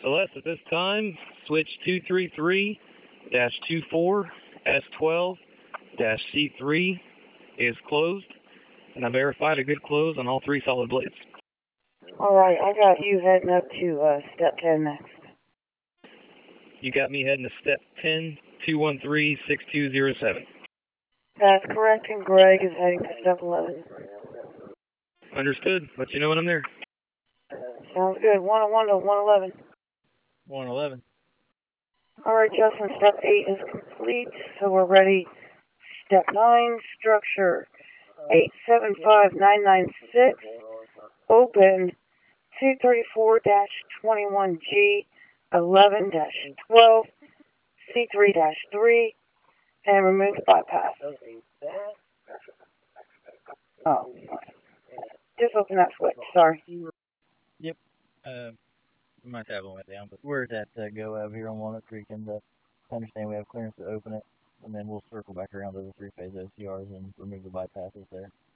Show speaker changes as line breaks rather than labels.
Celeste, at this time, switch 233-24S12-C3 is closed, and I verified a good close on all 3 solid blades.
Alright, I got you heading up to step 10 next.
You got me heading to step 10, 213-6207.
That's correct, and Greg is heading to step 11.
Understood. Let you know when I'm there.
Sounds good. 101 to 111.
111.
Alright, Justin, step 8 is complete, so we're ready. Step 9, structure 875996, open 234-21G 11-12, C3-3, and remove the bypass. Oh, just open that switch, sorry.
Yep. My tablet went down, but we're at go over here on Walnut Creek, and understand we have clearance to open it, and then we'll circle back around to the 3-phase OCRs and remove the bypasses there.